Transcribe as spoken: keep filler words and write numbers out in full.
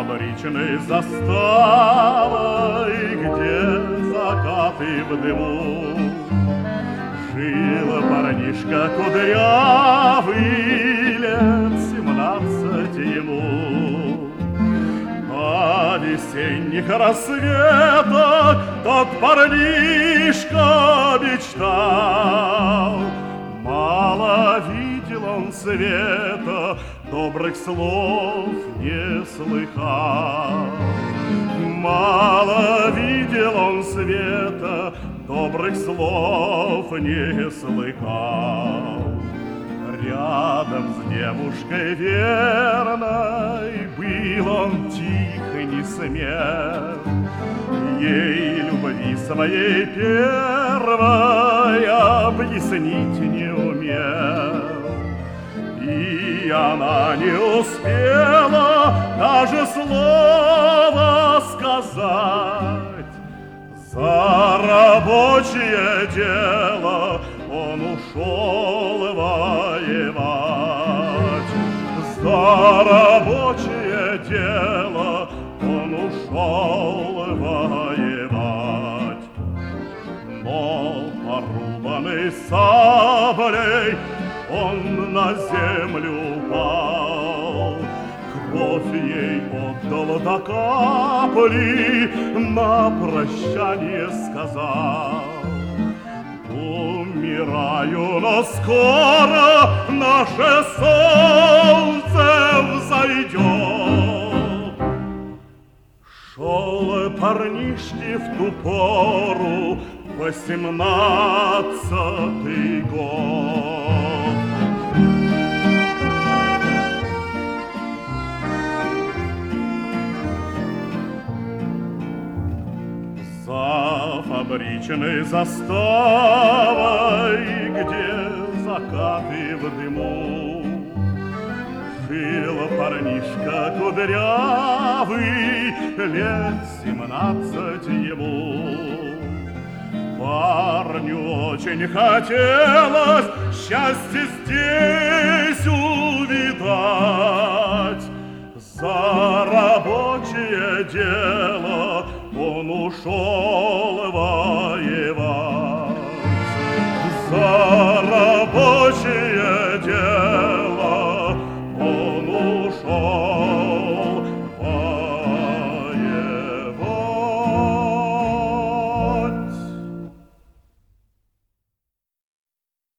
фабричной заставой, где закаты в дыму, жил парнишка кудрявый, лет семнадцать ему. О весенних рассветах тот парнишка мечтал. Мало видел он света, добрых слов не слыхал. Мало видел он света, добрых слов не слыхал. Рядом с девушкой верной был он тих и не смел, ей любви своей первой объяснить не умел. И она не успела даже слова сказать. За рабочее дело он ушел воевать. За рабочее дело он ушел воевать. Но порубанный саблей он на землю упал, кровь ей отдал до капли, на прощание сказал: умираю, но скоро наше солнце взойдет. Шел парнишке в ту пору восемнадцатый год. За фабричной заставой, где закаты в дыму, жил парнишка кудрявый, лет семнадцать ему. Парню очень хотелось счастье здесь увидать. За рабочее дело он ушел